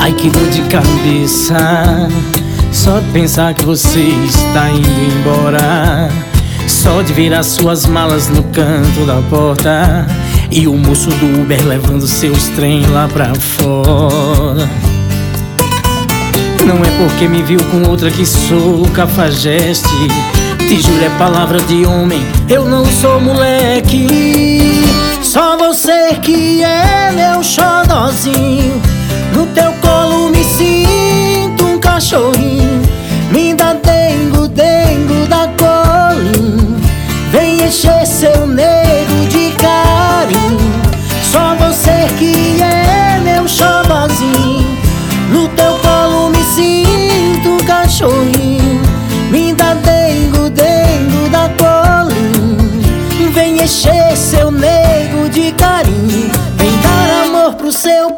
Ai, que dor de cabeça, só de pensar que você está indo embora. Só de ver as suas malas no canto da porta e o moço do Uber levando seus trem lá pra fora. Não é porque me viu com outra que sou cafajeste. Te juro, é palavra de homem, eu não sou moleque. Só você que é meu xodozinho. No teu colo me sinto um cachorrinho. Me dá dengo, dengo da colinho. Vem encher seu nego de carinho. Só você que é meu xodozinho. No teu colo me sinto um cachorrinho. Me dá dengo, dengo da colinho. Vem encher seu nego de carinho. Vem dar amor pro seu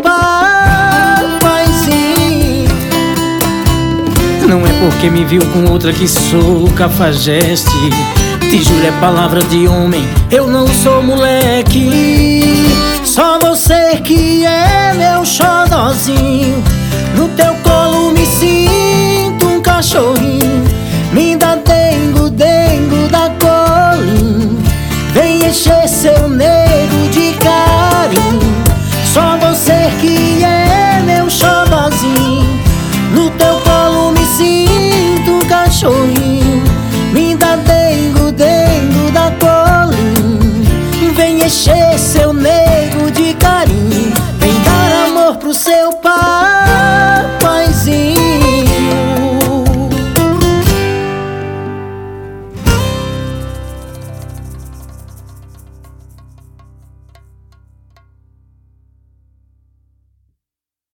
papaizinho. Não é porque me viu com outra que sou cafajeste. Te juro, é palavra de homem, eu não sou moleque. Só você que é meu xodozinho. No teu colo me sinto um cachorrinho. Me dá dengo, dengo da colinho. Vem encher seu nego de carinho. Só você que é meu xodozinho. No teu colo me sinto um cachorrinho. Me dá dengo, dengo da colinho. Vem encher seu nego